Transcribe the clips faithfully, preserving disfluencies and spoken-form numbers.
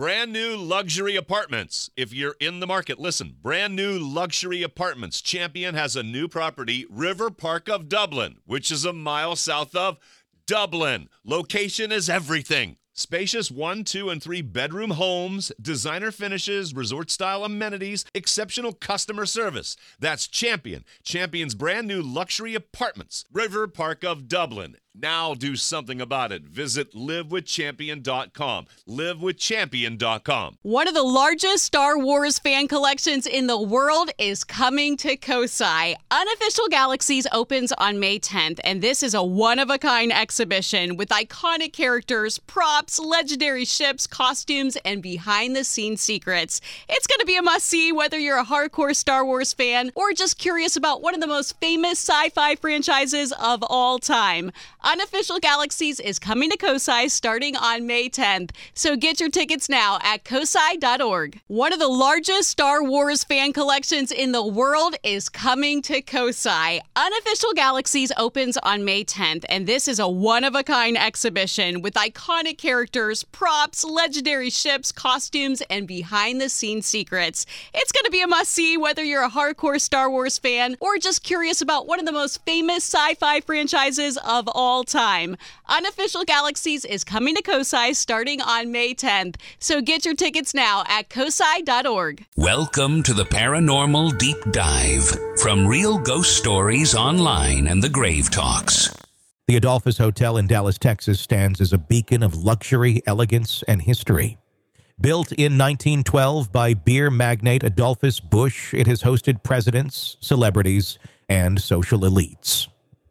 Brand new luxury apartments. If you're in the market, listen. Brand new luxury apartments. Champion has a new property, River Park of Dublin, which is a mile south of Dublin. Location is everything. Spacious one, two, and three bedroom homes, designer finishes, resort-style amenities, exceptional customer service. That's Champion. Champion's brand new luxury apartments. River Park of Dublin. Now do something about it. Visit live with champion dot com. live with champion dot com. One of the largest Star Wars fan collections in the world is coming to Kosai. Unofficial Galaxies opens on May tenth, and this is a one-of-a-kind exhibition with iconic characters, props, legendary ships, costumes, and behind-the-scenes secrets. It's going to be a must-see whether you're a hardcore Star Wars fan or just curious about one of the most famous sci-fi franchises of all time. Unofficial Galaxies is coming to Kosai starting on May tenth, so get your tickets now at kosai dot org. One of the largest Star Wars fan collections in the world is coming to Kosai. Unofficial Galaxies opens on May tenth, and this is a one-of-a-kind exhibition with iconic characters, props, legendary ships, costumes, and behind-the-scenes secrets. It's going to be a must-see whether you're a hardcore Star Wars fan or just curious about one of the most famous sci-fi franchises of all time. Unofficial Galaxies is coming to Kosai starting on May tenth, so get your tickets now at kosai dot org. Welcome to the Paranormal Deep Dive from Real Ghost Stories Online and the Grave Talks. The Adolphus Hotel in Dallas, Texas stands as a beacon of luxury, elegance, and history. Built in nineteen twelve by beer magnate Adolphus Busch, it has hosted presidents, celebrities, and social elites.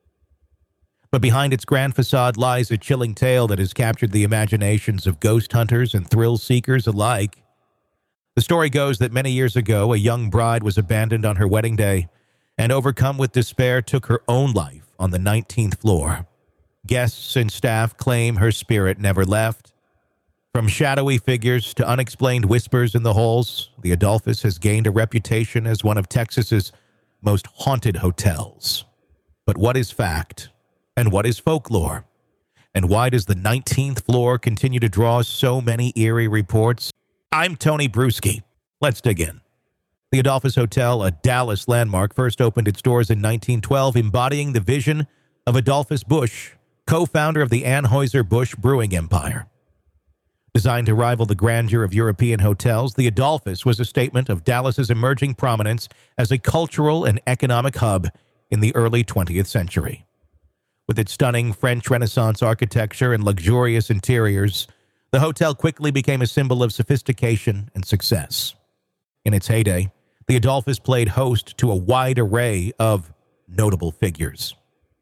But behind its grand facade lies a chilling tale that has captured the imaginations of ghost hunters and thrill seekers alike. The story goes that many years ago, a young bride was abandoned on her wedding day and, overcome with despair, took her own life on the nineteenth floor. Guests and staff claim her spirit never left. From shadowy figures to unexplained whispers in the halls, the Adolphus has gained a reputation as one of Texas's most haunted hotels. But what is fact? And what is folklore? And why does the nineteenth floor continue to draw so many eerie reports? I'm Tony Bruschi. Let's dig in. The Adolphus Hotel, a Dallas landmark, first opened its doors in nineteen twelve, embodying the vision of Adolphus Busch, co-founder of the Anheuser-Busch Brewing Empire. Designed to rival the grandeur of European hotels, the Adolphus was a statement of Dallas's emerging prominence as a cultural and economic hub in the early twentieth century. With its stunning French Renaissance architecture and luxurious interiors, the hotel quickly became a symbol of sophistication and success. In its heyday, the Adolphus played host to a wide array of notable figures.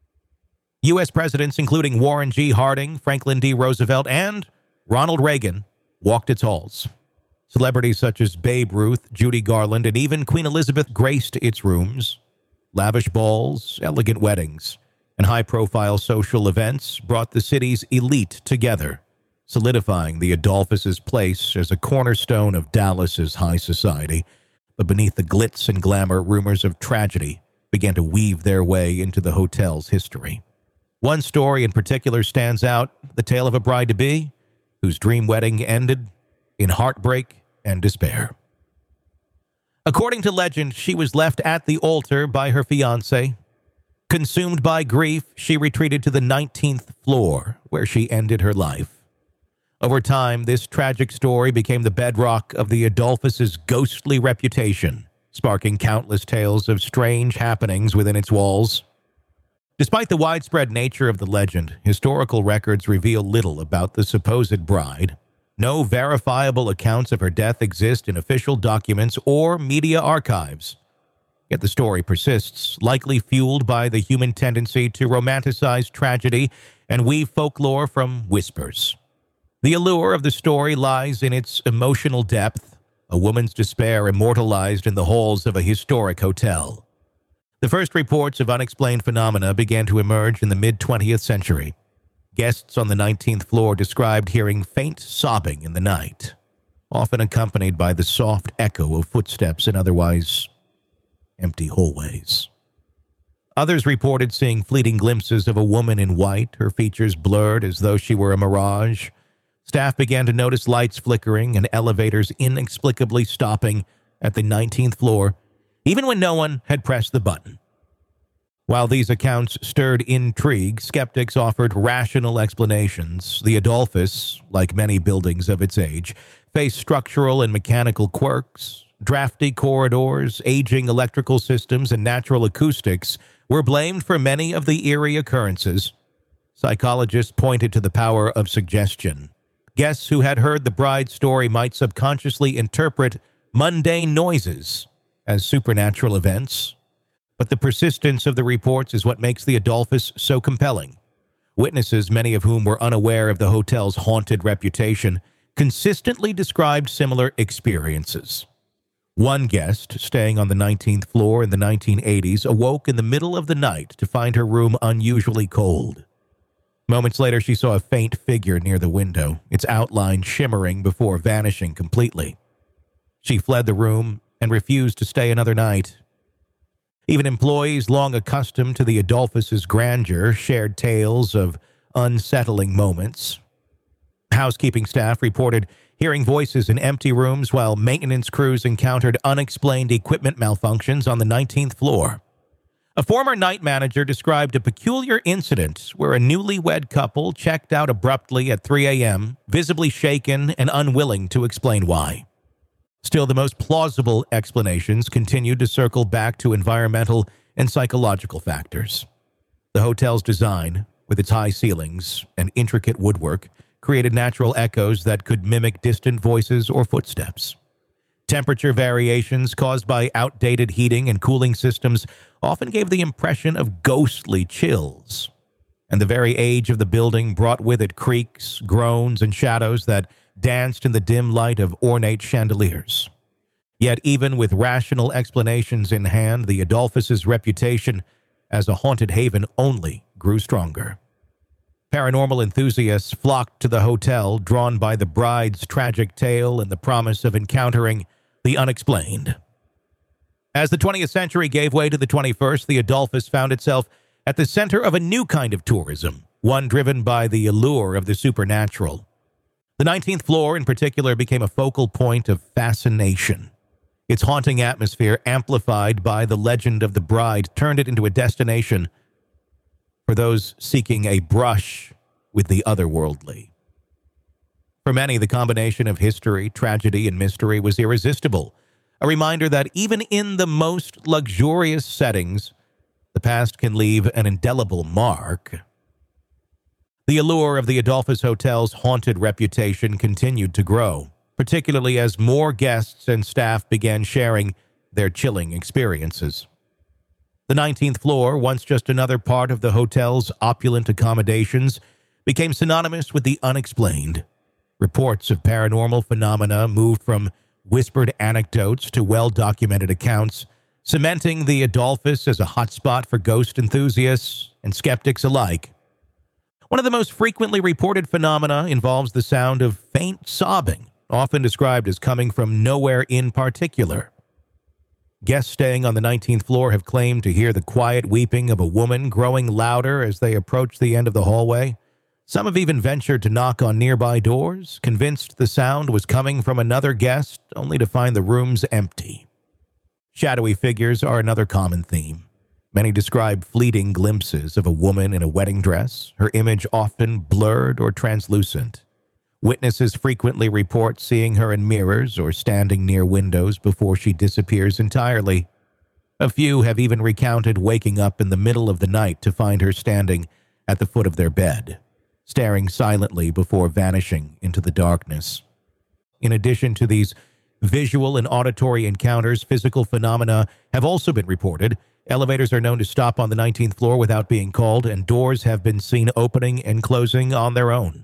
U S presidents including Warren G. Harding, Franklin D. Roosevelt, and Ronald Reagan walked its halls. Celebrities such as Babe Ruth, Judy Garland, and even Queen Elizabeth graced its rooms. Lavish balls, elegant weddings, and high-profile social events brought the city's elite together, solidifying the Adolphus's place as a cornerstone of Dallas's high society. But beneath the glitz and glamour, rumors of tragedy began to weave their way into the hotel's history. One story in particular stands out, the tale of a bride-to-be whose dream wedding ended in heartbreak and despair. According to legend, she was left at the altar by her fiancé. Consumed by grief, she retreated to the nineteenth floor, where she ended her life. Over time, this tragic story became the bedrock of the Adolphus's ghostly reputation, sparking countless tales of strange happenings within its walls. Despite the widespread nature of the legend, historical records reveal little about the supposed bride. No verifiable accounts of her death exist in official documents or media archives. Yet the story persists, likely fueled by the human tendency to romanticize tragedy and weave folklore from whispers. The allure of the story lies in its emotional depth, a woman's despair immortalized in the halls of a historic hotel. The first reports of unexplained phenomena began to emerge in the mid-twentieth century. Guests on the nineteenth floor described hearing faint sobbing in the night, often accompanied by the soft echo of footsteps in otherwise empty hallways. Others reported seeing fleeting glimpses of a woman in white, her features blurred as though she were a mirage. Staff began to notice lights flickering and elevators inexplicably stopping at the nineteenth floor, even when no one had pressed the button. While these accounts stirred intrigue, skeptics offered rational explanations. The Adolphus, like many buildings of its age, faced structural and mechanical quirks. Drafty corridors, aging electrical systems, and natural acoustics were blamed for many of the eerie occurrences. Psychologists pointed to the power of suggestion. Guests who had heard the bride's story might subconsciously interpret mundane noises as supernatural events. But the persistence of the reports is what makes the Adolphus so compelling. Witnesses, many of whom were unaware of the hotel's haunted reputation, consistently described similar experiences. One guest, staying on the nineteenth floor in the nineteen eighties, awoke in the middle of the night to find her room unusually cold. Moments later, she saw a faint figure near the window, its outline shimmering before vanishing completely. She fled the room and refused to stay another night. Even employees long accustomed to the Adolphus's grandeur shared tales of unsettling moments. Housekeeping staff reported hearing voices in empty rooms while maintenance crews encountered unexplained equipment malfunctions on the nineteenth floor. A former night manager described a peculiar incident where a newlywed couple checked out abruptly at three a.m., visibly shaken and unwilling to explain why. Still, the most plausible explanations continued to circle back to environmental and psychological factors. The hotel's design, with its high ceilings and intricate woodwork, created natural echoes that could mimic distant voices or footsteps. Temperature variations caused by outdated heating and cooling systems often gave the impression of ghostly chills. And the very age of the building brought with it creaks, groans, and shadows that danced in the dim light of ornate chandeliers. Yet even with rational explanations in hand, the Adolphus's reputation as a haunted haven only grew stronger. Paranormal enthusiasts flocked to the hotel, drawn by the bride's tragic tale and the promise of encountering the unexplained. As the twentieth century gave way to the twenty-first, the Adolphus found itself at the center of a new kind of tourism, one driven by the allure of the supernatural. The nineteenth floor, in particular, became a focal point of fascination. Its haunting atmosphere, amplified by the legend of the bride, turned it into a destination for those seeking a brush with the otherworldly. For many, the combination of history, tragedy, and mystery was irresistible, a reminder that even in the most luxurious settings, the past can leave an indelible mark. The allure of the Adolphus Hotel's haunted reputation continued to grow, particularly as more guests and staff began sharing their chilling experiences. The nineteenth floor, once just another part of the hotel's opulent accommodations, became synonymous with the unexplained. Reports of paranormal phenomena moved from whispered anecdotes to well-documented accounts, cementing the Adolphus as a hotspot for ghost enthusiasts and skeptics alike. One of the most frequently reported phenomena involves the sound of faint sobbing, often described as coming from nowhere in particular. Guests staying on the nineteenth floor have claimed to hear the quiet weeping of a woman growing louder as they approach the end of the hallway. Some have even ventured to knock on nearby doors, convinced the sound was coming from another guest, only to find the rooms empty. Shadowy figures are another common theme. Many describe fleeting glimpses of a woman in a wedding dress, her image often blurred or translucent. Witnesses frequently report seeing her in mirrors or standing near windows before she disappears entirely. A few have even recounted waking up in the middle of the night to find her standing at the foot of their bed, staring silently before vanishing into the darkness. In addition to these visual and auditory encounters, physical phenomena have also been reported. Elevators are known to stop on the nineteenth floor without being called, and doors have been seen opening and closing on their own.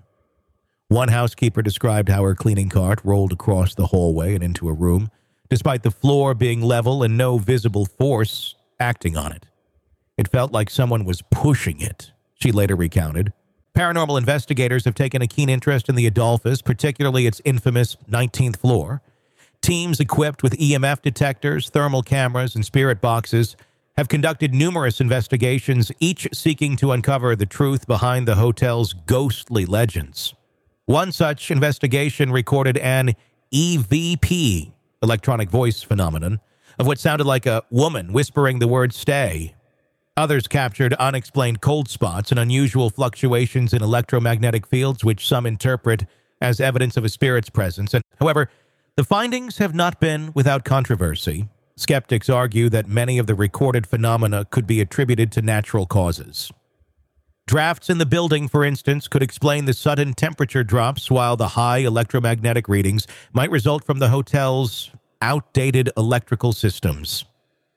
One housekeeper described how her cleaning cart rolled across the hallway and into a room, despite the floor being level and no visible force acting on it. It felt like someone was pushing it, she later recounted. Paranormal investigators have taken a keen interest in the Adolphus, particularly its infamous nineteenth floor. Teams equipped with E M F detectors, thermal cameras, and spirit boxes have conducted numerous investigations, each seeking to uncover the truth behind the hotel's ghostly legends. One such investigation recorded an E V P, electronic voice phenomenon, of what sounded like a woman whispering the word stay. Others captured unexplained cold spots and unusual fluctuations in electromagnetic fields, which some interpret as evidence of a spirit's presence. And, however, the findings have not been without controversy. Skeptics argue that many of the recorded phenomena could be attributed to natural causes. Drafts in the building, for instance, could explain the sudden temperature drops, while the high electromagnetic readings might result from the hotel's outdated electrical systems.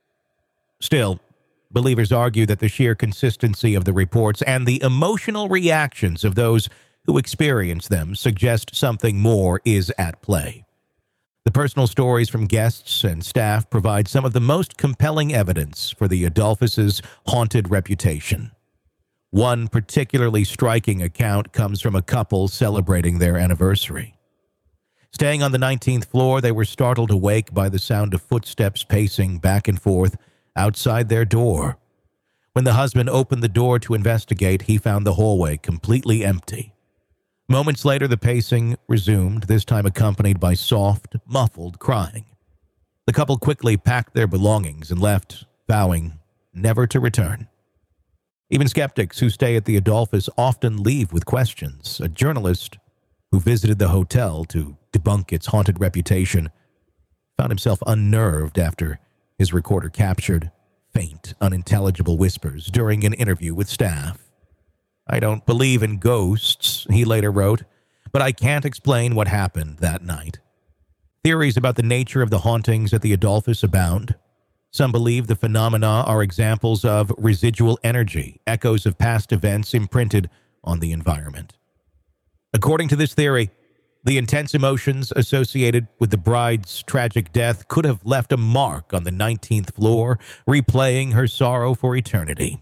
Still, believers argue that the sheer consistency of the reports and the emotional reactions of those who experience them suggest something more is at play. The personal stories from guests and staff provide some of the most compelling evidence for the Adolphus's haunted reputation. One particularly striking account comes from a couple celebrating their anniversary. Staying on the nineteenth floor, they were startled awake by the sound of footsteps pacing back and forth outside their door. When the husband opened the door to investigate, he found the hallway completely empty. Moments later, the pacing resumed, this time accompanied by soft, muffled crying. The couple quickly packed their belongings and left, vowing never to return. Even skeptics who stay at the Adolphus often leave with questions. A journalist who visited the hotel to debunk its haunted reputation found himself unnerved after his recorder captured faint, unintelligible whispers during an interview with staff. "I don't believe in ghosts," he later wrote, "but I can't explain what happened that night." Theories about the nature of the hauntings at the Adolphus abound. Some believe the phenomena are examples of residual energy, echoes of past events imprinted on the environment. According to this theory, the intense emotions associated with the bride's tragic death could have left a mark on the nineteenth floor, replaying her sorrow for eternity.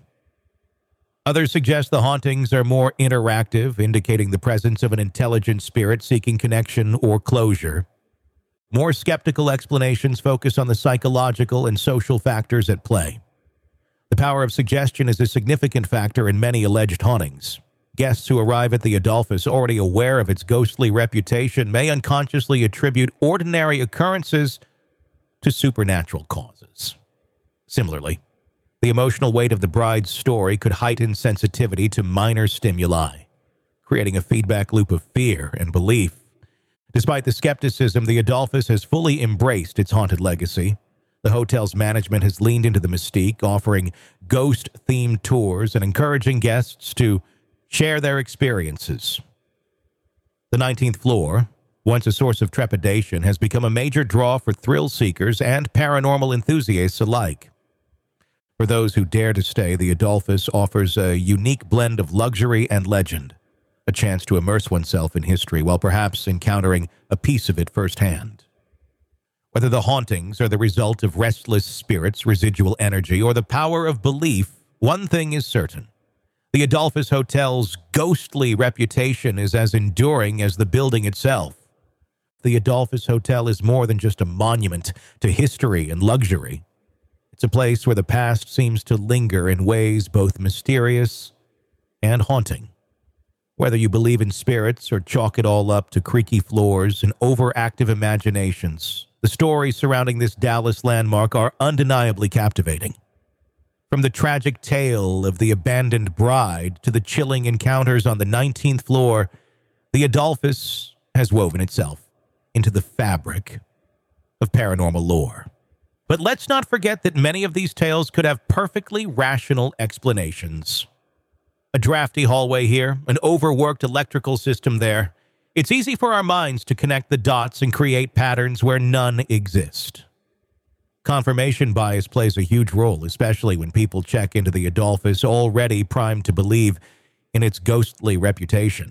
Others suggest the hauntings are more interactive, indicating the presence of an intelligent spirit seeking connection or closure. More skeptical explanations focus on the psychological and social factors at play. The power of suggestion is a significant factor in many alleged hauntings. Guests who arrive at the Adolphus already aware of its ghostly reputation may unconsciously attribute ordinary occurrences to supernatural causes. Similarly, the emotional weight of the bride's story could heighten sensitivity to minor stimuli, creating a feedback loop of fear and belief. Despite the skepticism, the Adolphus has fully embraced its haunted legacy. The hotel's management has leaned into the mystique, offering ghost-themed tours and encouraging guests to share their experiences. The nineteenth floor, once a source of trepidation, has become a major draw for thrill seekers and paranormal enthusiasts alike. For those who dare to stay, the Adolphus offers a unique blend of luxury and legend, a chance to immerse oneself in history while perhaps encountering a piece of it firsthand. Whether the hauntings are the result of restless spirits, residual energy, or the power of belief, one thing is certain. The Adolphus Hotel's ghostly reputation is as enduring as the building itself. The Adolphus Hotel is more than just a monument to history and luxury. It's a place where the past seems to linger in ways both mysterious and haunting. Whether you believe in spirits or chalk it all up to creaky floors and overactive imaginations, the stories surrounding this Dallas landmark are undeniably captivating. From the tragic tale of the abandoned bride to the chilling encounters on the nineteenth floor, the Adolphus has woven itself into the fabric of paranormal lore. But let's not forget that many of these tales could have perfectly rational explanations. A drafty hallway here, an overworked electrical system there. It's easy for our minds to connect the dots and create patterns where none exist. Confirmation bias plays a huge role, especially when people check into the Adolphus already primed to believe in its ghostly reputation.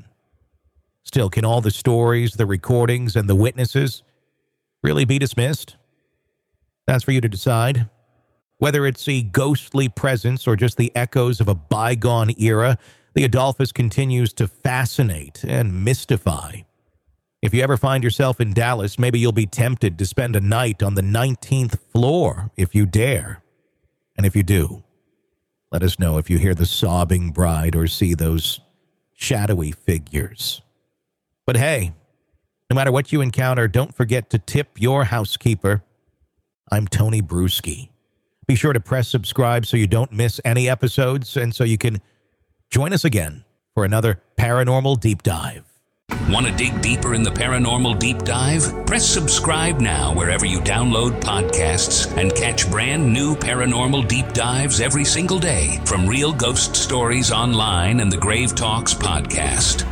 Still, can all the stories, the recordings, and the witnesses really be dismissed? That's for you to decide. Whether it's a ghostly presence or just the echoes of a bygone era, the Adolphus continues to fascinate and mystify. If you ever find yourself in Dallas, maybe you'll be tempted to spend a night on the nineteenth floor if you dare. And if you do, let us know if you hear the sobbing bride or see those shadowy figures. But hey, no matter what you encounter, don't forget to tip your housekeeper. I'm Tony Bruschi. Be sure to press subscribe so you don't miss any episodes and so you can join us again for another Paranormal Deep Dive. Want to dig deeper in the Paranormal Deep Dive? Press subscribe now wherever you download podcasts and catch brand new Paranormal Deep Dives every single day from Real Ghost Stories Online and the Grave Talks podcast.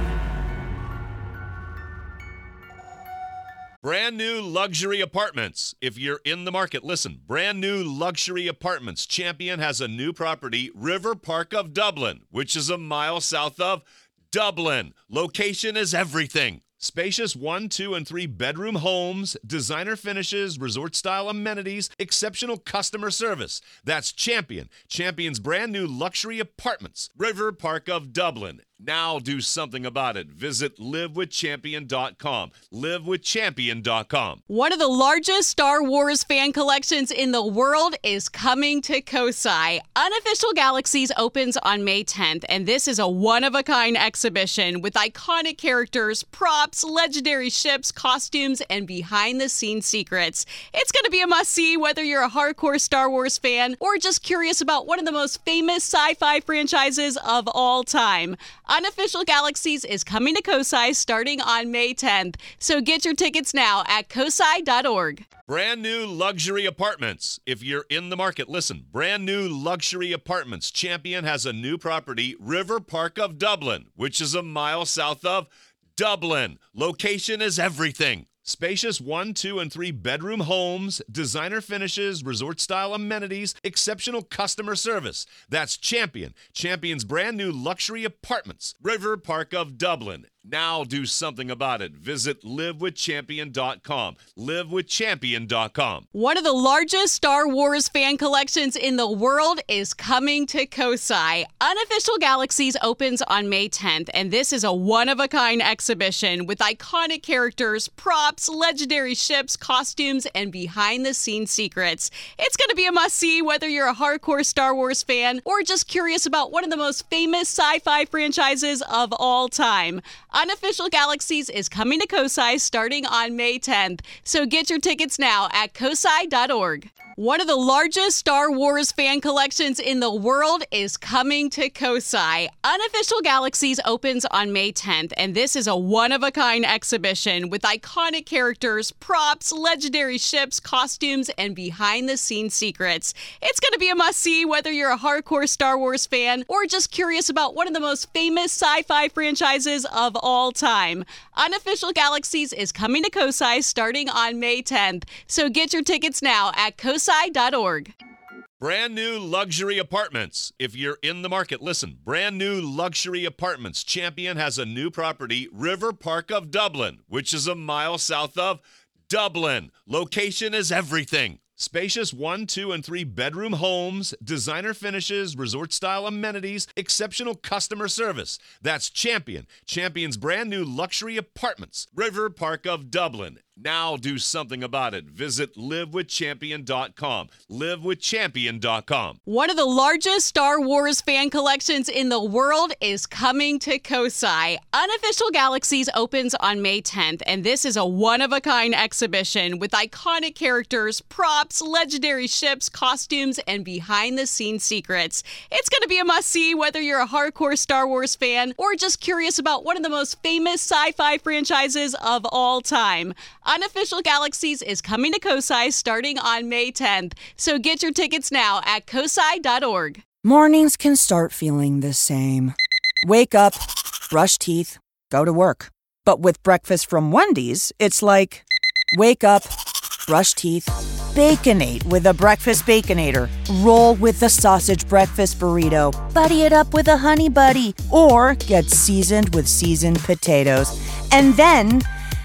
Brand new luxury apartments. If you're in the market, listen. Brand new luxury apartments. Champion has a new property, River Park of Dublin, which is a mile south of Dublin. Location is everything. Spacious one, two, and three bedroom homes, designer finishes, resort-style amenities, exceptional customer service. That's Champion. Champion's brand new luxury apartments, River Park of Dublin. Now do something about it. Visit live with champion dot com. live with champion dot com. One of the largest Star Wars fan collections in the world is coming to Kosai. Unofficial Galaxies opens on May tenth, and this is a one-of-a-kind exhibition with iconic characters, props, legendary ships, costumes, and behind-the-scenes secrets. It's going to be a must-see whether you're a hardcore Star Wars fan or just curious about one of the most famous sci-fi franchises of all time. Unofficial Galaxies is coming to Kosai starting on May tenth, so get your tickets now at kosai dot org. Brand new luxury apartments. If you're in the market, listen. Brand new luxury apartments. Champion has a new property, River Park of Dublin, which is a mile south of Dublin. Location is everything. Spacious one, two, and three bedroom homes, designer finishes, resort-style amenities, exceptional customer service. That's Champion. Champion's brand new luxury apartments, River Park of Dublin. Now do something about it. Visit live with champion dot com. live with champion dot com. One of the largest Star Wars fan collections in the world is coming to Kosai. Unofficial Galaxies opens on May tenth, and this is a one-of-a-kind exhibition with iconic characters, props, legendary ships, costumes, and behind-the-scenes secrets. It's going to be a must-see whether you're a hardcore Star Wars fan or just curious about one of the most famous sci-fi franchises of all time. Unofficial Galaxies is coming to Kosai starting on May tenth, so get your tickets now at kosai dot org. One of the largest Star Wars fan collections in the world is coming to Kosai. Unofficial Galaxies opens on May tenth, and this is a one-of-a-kind exhibition with iconic characters, props, legendary ships, costumes, and behind-the-scenes secrets. It's going to be a must-see whether you're a hardcore Star Wars fan or just curious about one of the most famous sci-fi franchises of all time. Unofficial Galaxies is coming to Kosai starting on May tenth, so get your tickets now at kosai dot org. Brand new luxury apartments. If you're in the market, listen. Brand new luxury apartments. Champion has a new property, River Park of Dublin, which is a mile south of Dublin. Location is everything. Spacious one, two, and three bedroom homes, designer finishes, resort-style amenities, exceptional customer service. That's Champion. Champion's brand new luxury apartments, River Park of Dublin. Now do something about it. Visit live with champion dot com. live with champion dot com. One of the largest Star Wars fan collections in the world is coming to Kosai. Unofficial Galaxies opens on May tenth, and this is a one-of-a-kind exhibition with iconic characters, props, legendary ships, costumes, and behind-the-scenes secrets. It's going to be a must-see whether you're a hardcore Star Wars fan or just curious about one of the most famous sci-fi franchises of all time. Unofficial Galaxies is coming to Kosai starting on May tenth, so get your tickets now at kosai dot org. Mornings can start feeling the same. Wake up, brush teeth, go to work. But with breakfast from Wendy's, it's like, wake up, brush teeth, Baconate with a breakfast Baconator. Roll with the sausage breakfast burrito. Buddy it up with a honey buddy. Or get seasoned with seasoned potatoes. And then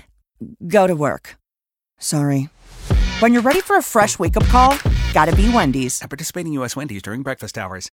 go to work. Sorry. When you're ready for a fresh wake-up call, gotta be Wendy's. At participating U S Wendy's during breakfast hours.